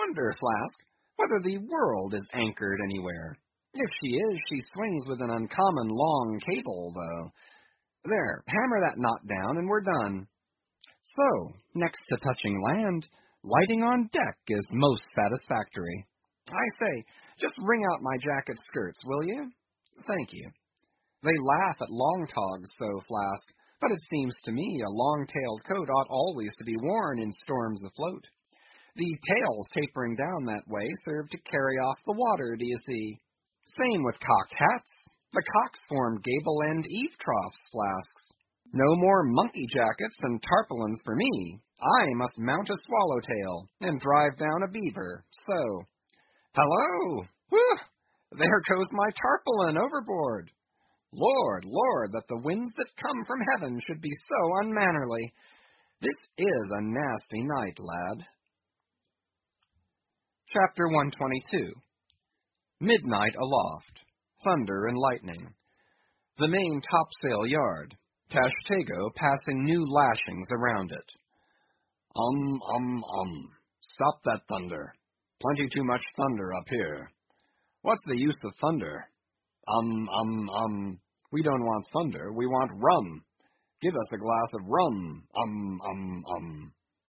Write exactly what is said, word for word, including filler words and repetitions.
wonder, Flask, whether the world is anchored anywhere. If she is, she swings with an uncommon long cable, though. There, hammer that knot down, and we're done. So, next to touching land, lighting on deck is most satisfactory. I say, just wring out my jacket skirts, will you? Thank you. They laugh at long togs so, Flask, but it seems to me a long-tailed coat ought always to be worn in storms afloat. The tails tapering down that way serve to carry off the water, do you see? Same with cocked hats. The cocks form gable-end eave troughs, Flasks. No more monkey jackets and tarpaulins for me. I must mount a swallowtail and drive down a beaver, so. Hello! Whew! There goes my tarpaulin overboard. Lord, Lord, that the winds that come from heaven should be so unmannerly. This is a nasty night, lad. Chapter one twenty-two. Midnight aloft. Thunder and lightning. The main topsail yard. Tashtego passing new lashings around it. Um, um, um. Stop that thunder. Plenty too much thunder up here. What's the use of thunder? Um, um, um. We don't want thunder. We want rum. Give us a glass of rum. Um, um, um.